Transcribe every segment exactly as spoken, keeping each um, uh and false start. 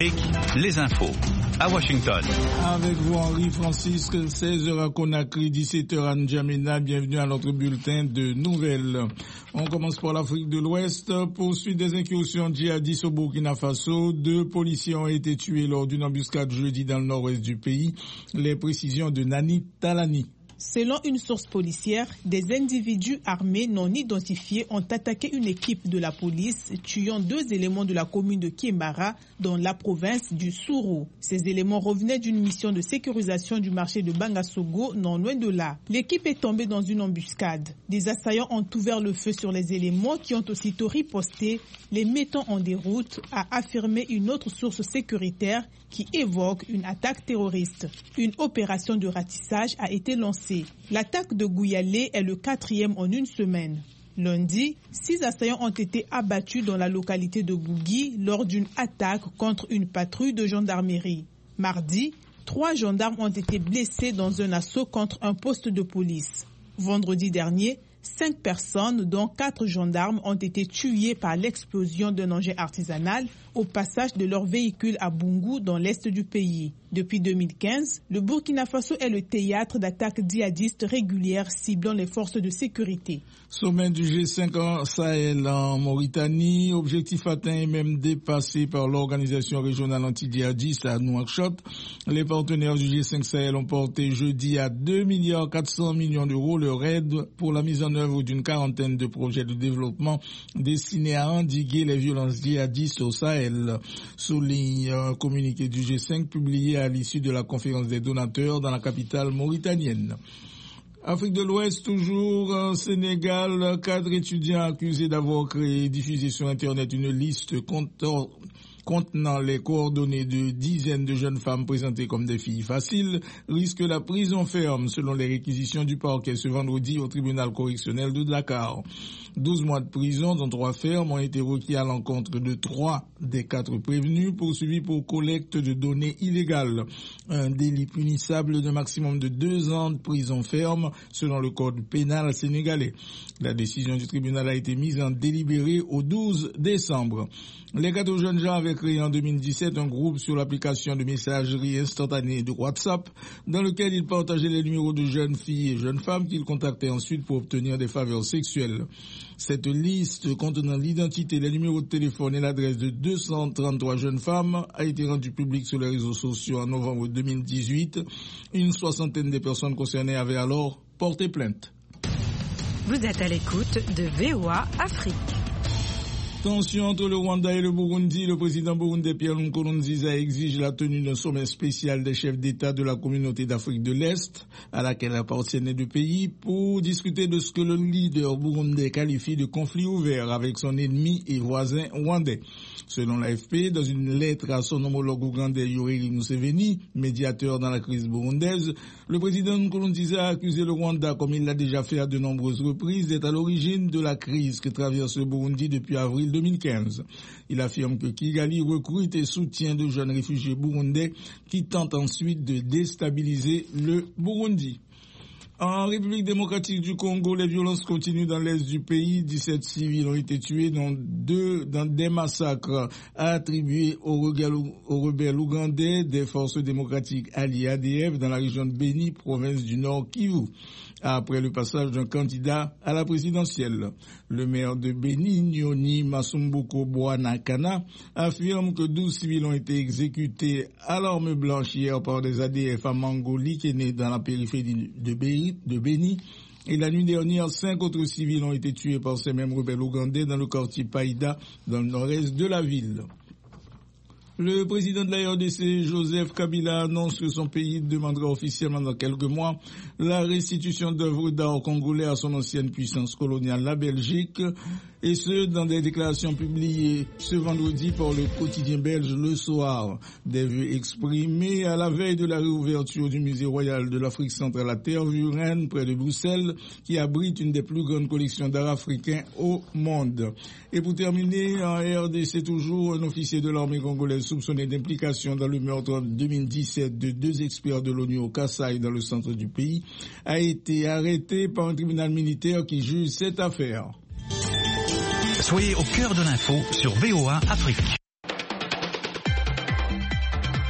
Les infos à Washington. Avec vous Henri Francis, seize heures à Conakry, dix-sept heures à N'Djamena. Bienvenue à notre bulletin de nouvelles. On commence par l'Afrique de l'Ouest. Poursuite des incursions djihadistes au Burkina Faso. Deux policiers ont été tués lors d'une embuscade jeudi dans le nord-ouest du pays. Les précisions de Nani Talani. Selon une source policière, des individus armés non identifiés ont attaqué une équipe de la police, tuant deux éléments de la commune de Kiembara, dans la province du Sourou. Ces éléments revenaient d'une mission de sécurisation du marché de Bangasogo, non loin de là. L'équipe est tombée dans une embuscade. Des assaillants ont ouvert le feu sur les éléments qui ont aussitôt riposté, les mettant en déroute, a affirmé une autre source sécuritaire qui évoque une attaque terroriste. Une opération de ratissage a été lancée. L'attaque de Gouyalé est le quatrième en une semaine. Lundi, six assaillants ont été abattus dans la localité de Bougui lors d'une attaque contre une patrouille de gendarmerie. Mardi, trois gendarmes ont été blessés dans un assaut contre un poste de police. Vendredi dernier, cinq personnes, dont quatre gendarmes, ont été tuées par l'explosion d'un engin artisanal au passage de leur véhicule à Bungu dans l'est du pays. Depuis deux mille quinze, le Burkina Faso est le théâtre d'attaques djihadistes régulières ciblant les forces de sécurité. Sommet du G cinq en Sahel en Mauritanie, objectif atteint et même dépassé par l'organisation régionale anti-djihadiste à Nouakchott. Les partenaires du G cinq Sahel ont porté jeudi à deux milliards quatre cents millions d'euros leur aide pour la mise en œuvre d'une quarantaine de projets de développement destinés à endiguer les violences djihadistes au Sahel. Souligne un communiqué du G cinq publié à l'issue de la conférence des donateurs dans la capitale mauritanienne. Afrique de l'Ouest, toujours en Sénégal, quatre étudiants accusés d'avoir créé et diffusé sur Internet une liste contenant contenant les coordonnées de dizaines de jeunes femmes présentées comme des filles faciles, risquent la prison ferme selon les réquisitions du parquet ce vendredi au tribunal correctionnel de Dakar. douze mois de prison, dont trois fermes, ont été requis à l'encontre de trois des quatre prévenus poursuivis pour collecte de données illégales. Un délit punissable d'un maximum de deux ans de prison ferme selon le code pénal sénégalais. La décision du tribunal a été mise en délibéré au douze décembre. Les quatre jeunes gens avaient créé en deux mille dix-sept un groupe sur l'application de messagerie instantanée de WhatsApp dans lequel ils partageaient les numéros de jeunes filles et jeunes femmes qu'ils contactaient ensuite pour obtenir des faveurs sexuelles. Cette liste contenant l'identité, les numéros de téléphone et l'adresse de deux cent trente-trois jeunes femmes a été rendue publique sur les réseaux sociaux en novembre deux mille dix-huit. Une soixantaine des personnes concernées avaient alors porté plainte. Vous êtes à l'écoute de V O A Afrique. Tension entre le Rwanda et le Burundi. Le président burundais Pierre Nkurunziza exige la tenue d'un sommet spécial des chefs d'État de la communauté d'Afrique de l'Est, à laquelle appartiennent les deux pays, pour discuter de ce que le leader burundais qualifie de conflit ouvert avec son ennemi et voisin rwandais. Selon l'A F P, dans une lettre à son homologue ougandais Yoweri Museveni, médiateur dans la crise burundaise, le président Nkurunziza a accusé le Rwanda, comme il l'a déjà fait à de nombreuses reprises, d'être à l'origine de la crise que traverse le Burundi depuis avril deux mille quinze. Il affirme que Kigali recrute et soutient de jeunes réfugiés burundais qui tentent ensuite de déstabiliser le Burundi. En République démocratique du Congo, les violences continuent dans l'est du pays. dix-sept civils ont été tués dans, deux, dans des massacres attribués aux rebelles, aux rebelles ougandais des forces démocratiques alliées A D F dans la région de Beni, province du Nord Kivu, après le passage d'un candidat à la présidentielle. Le maire de Beni, Nyoni Masumbuko Bwanakana, affirme que douze civils ont été exécutés à l'arme blanche hier par des A D F à Mangoli, qui est né dans la périphérie de Beni. de Beni, et la nuit dernière, cinq autres civils ont été tués par ces mêmes rebelles ougandais dans le quartier Païda, dans le nord-est de la ville. Le président de la R D C, Joseph Kabila, annonce que son pays demandera officiellement dans quelques mois la restitution d'œuvres d'art congolais à son ancienne puissance coloniale, la Belgique, et ce, dans des déclarations publiées ce vendredi par le quotidien belge Le Soir. Des vœux exprimés à la veille de la réouverture du musée royal de l'Afrique centrale à Tervuren, près de Bruxelles, qui abrite une des plus grandes collections d'art africain au monde. Et pour terminer, en R D C toujours, un officier de l'armée congolaise soupçonné d'implication dans le meurtre en deux mille dix-sept de deux experts de l'ONU au Kasaï, dans le centre du pays, a été arrêté par un tribunal militaire qui juge cette affaire. Soyez au cœur de l'info sur V O A Afrique.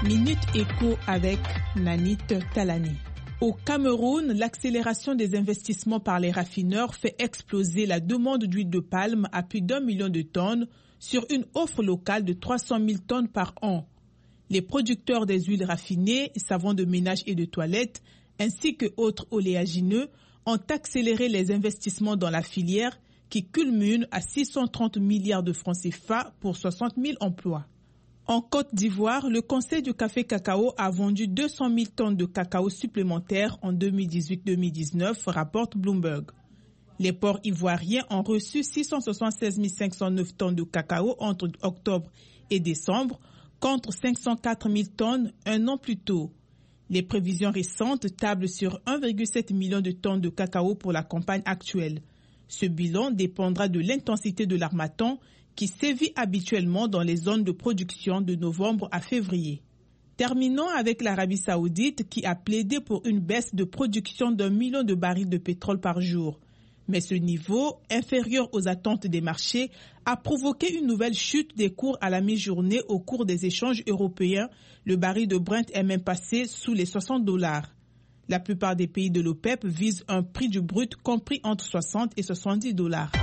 Minute Éco avec Nanit Talani. Au Cameroun, l'accélération des investissements par les raffineurs fait exploser la demande d'huile de palme à plus d'un million de tonnes sur une offre locale de trois cent mille tonnes par an. Les producteurs des huiles raffinées, savons de ménage et de toilette, ainsi que autres oléagineux, ont accéléré les investissements dans la filière qui culmine à six cent trente milliards de francs C F A pour soixante mille emplois. En Côte d'Ivoire, le Conseil du café cacao a vendu deux cent mille tonnes de cacao supplémentaires en deux mille dix-huit deux mille dix-neuf, rapporte Bloomberg. Les ports ivoiriens ont reçu six cent soixante-seize mille cinq cent neuf tonnes de cacao entre octobre et décembre, contre cinq cent quatre mille tonnes un an plus tôt. Les prévisions récentes tablent sur un virgule sept million de tonnes de cacao pour la campagne actuelle. Ce bilan dépendra de l'intensité de l'harmattan qui sévit habituellement dans les zones de production de novembre à février. Terminons avec l'Arabie Saoudite qui a plaidé pour une baisse de production d'un million de barils de pétrole par jour. Mais ce niveau, inférieur aux attentes des marchés, a provoqué une nouvelle chute des cours à la mi-journée au cours des échanges européens. Le baril de Brent est même passé sous les soixante dollars. La plupart des pays de l'OPEP visent un prix du brut compris entre soixante et soixante-dix dollars.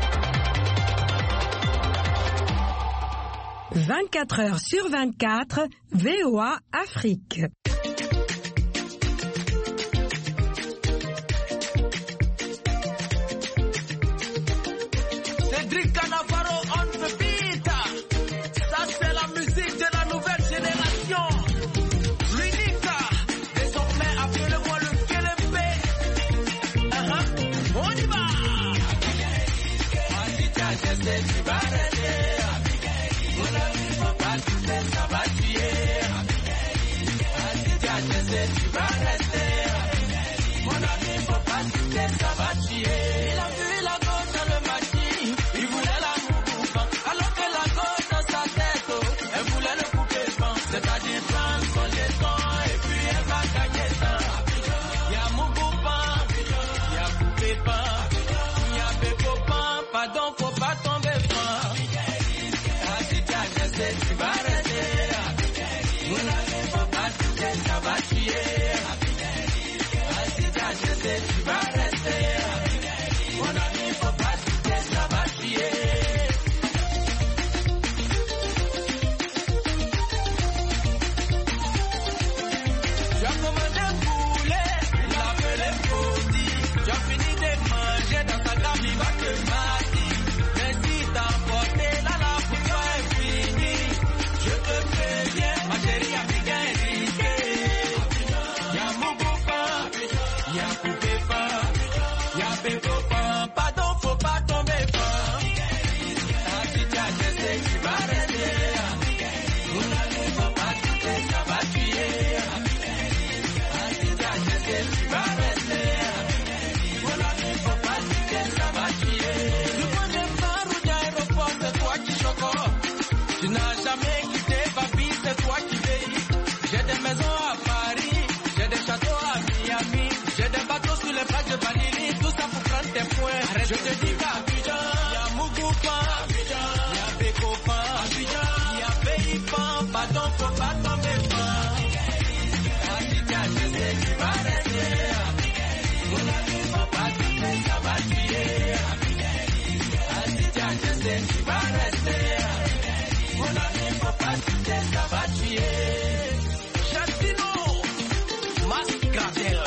vingt-quatre heures sur vingt-quatre, V O A Afrique. Cédric Canavaro on the beat. Ça c'est la musique de la nouvelle génération. L'unique, désormais appelez-moi le Kélembe. Uh-huh. On y va. Je te dis qu'Abidjan, y'a Mougoupa, y'a Bécopa, y'a Béipan, pardon, faut pas tomber pas. Abidjan, je sais que tu vas rester. Mon ami, faut pas tomber, ça va tuer. Abidjan, je sais que tu vas rester. Mon ami, faut pas tomber, ça va tuer. Chastino, Mas Gradel.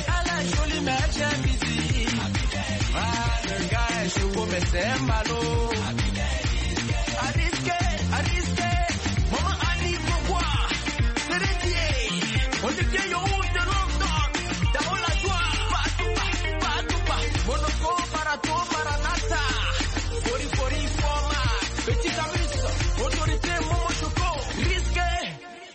C'est malo.